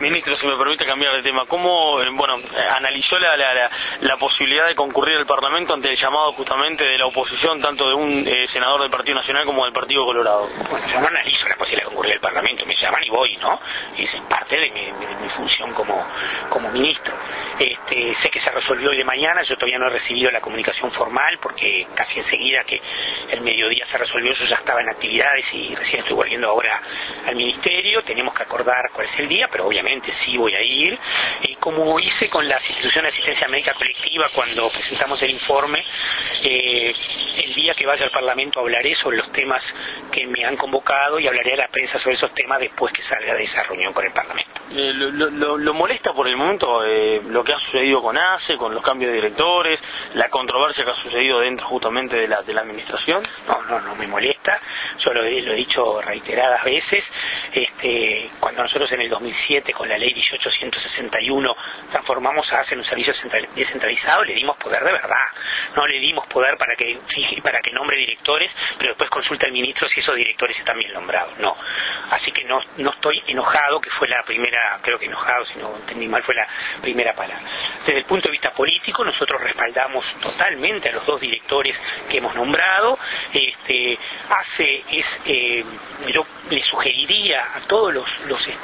Ministro, si me permite cambiar de tema, ¿cómo analizó la posibilidad de concurrir al Parlamento ante el llamado justamente de la oposición, tanto de un senador del Partido Nacional como del Partido Colorado? Bueno, yo no analizo la posibilidad de concurrir al Parlamento, me llaman y voy, ¿no? Es parte de mi función como ministro. Sé que se resolvió hoy de mañana, yo todavía no he recibido la comunicación formal porque casi enseguida que el mediodía se resolvió yo ya estaba en actividades y recién estoy volviendo ahora al ministerio. Tenemos que acordar cuál es el día, pero obviamente sí voy a ir, como hice con las instituciones de asistencia médica colectiva cuando presentamos el informe. El día que vaya al Parlamento hablaré sobre los temas que me han convocado y hablaré a la prensa sobre esos temas después que salga de esa reunión con el Parlamento. ¿Lo molesta por el momento lo que ha sucedido con ACE, con los cambios de directores, la controversia que ha sucedido dentro justamente de la administración? No me molesta, yo lo he dicho reiteradas veces. Cuando nosotros en el 2007 con la ley 1861 transformamos a ACE en un servicio descentralizado, le dimos poder de verdad, no le dimos poder para que nombre directores, pero después consulta al ministro si esos directores están bien nombrados, no. Así que no estoy enojado, que fue la primera, creo que enojado, si no entendí mal, fue la primera palabra. Desde el punto de vista político, nosotros respaldamos totalmente a los dos directores que hemos nombrado. ACE yo le sugeriría a todos los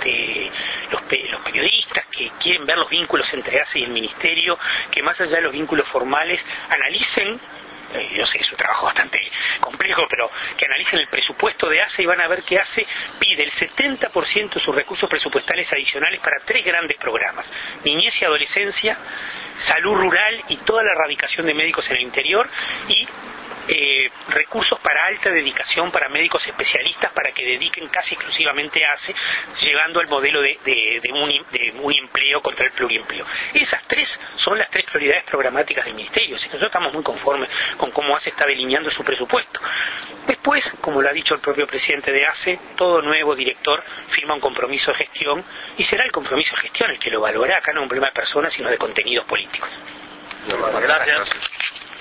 periodistas que quieren ver los vínculos entre ACE y el Ministerio, que más allá de los vínculos formales, analicen, yo sé, es un trabajo bastante complejo, pero que analicen el presupuesto de ACE y van a ver que ACE pide el 70% de sus recursos presupuestales adicionales para 3 grandes programas: niñez y adolescencia, salud rural y toda la erradicación de médicos en el interior, y recursos para alta dedicación para médicos especialistas para que dediquen casi exclusivamente a ACE, llegando al modelo de un empleo contra el pluriempleo. Esas 3 son las 3 prioridades programáticas del Ministerio, así que nosotros estamos muy conformes con cómo ACE está delineando su presupuesto. Después, como lo ha dicho el propio presidente de ACE, todo nuevo director firma un compromiso de gestión y será el compromiso de gestión el que lo valora. Acá no es un problema de personas, sino de contenidos políticos. Gracias.